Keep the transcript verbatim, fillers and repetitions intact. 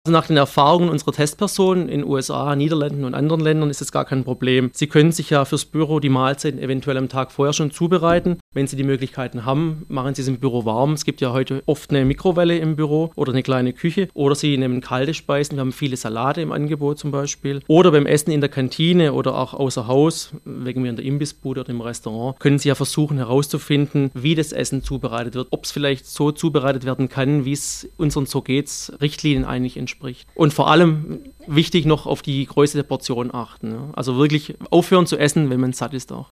Also nach den Erfahrungen unserer Testpersonen in U S A, Niederlanden und anderen Ländern ist es gar kein Problem. Sie können sich ja fürs Büro die Mahlzeiten eventuell am Tag vorher schon zubereiten. Wenn Sie die Möglichkeiten haben, machen Sie es im Büro warm. Es gibt ja heute oft eine Mikrowelle im Büro oder eine kleine Küche. Oder Sie nehmen kalte Speisen. Wir haben viele Salate im Angebot zum Beispiel. Oder beim Essen in der Kantine oder auch außer Haus, wegen mir in der Imbissbude oder im Restaurant, können Sie ja versuchen herauszufinden, wie das Essen zubereitet wird. Ob es vielleicht so zubereitet werden kann, wie es unseren So geht's Richtlinien eigentlich entspricht. Und vor allem wichtig noch auf die Größe der Portion achten. Also wirklich aufhören zu essen, wenn man satt ist auch.